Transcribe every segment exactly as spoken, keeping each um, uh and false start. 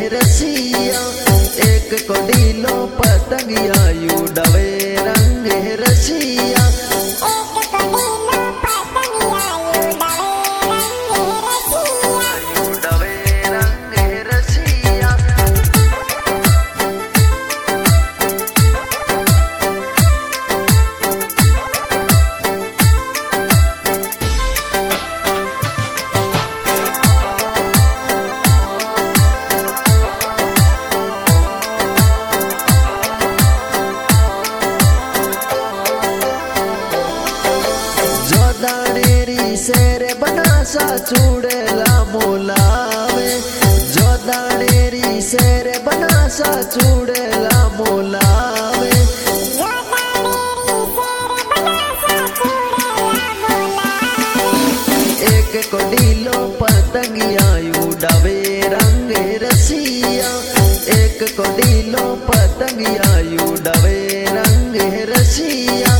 रसिया एक कोडीलो पतंगिया उड़ावे रंग रसिया शेर बनासा चूड़ेला मोलावे जो दानेरी शेर बनासा चूड़ेला मोलावे एक कोडीलो पतंगिया उड़ावे रंग रसिया एक कोडीलो पतंगिया उड़ावे रंग रसिया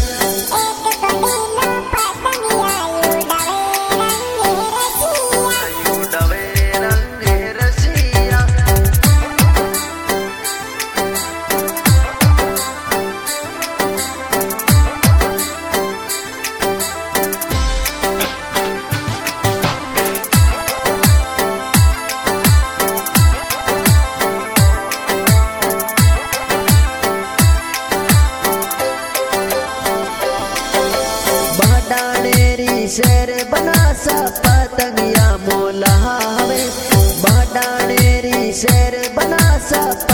शेर बनासा पतंगिया मोलावे बाडानेरी शेर बनासा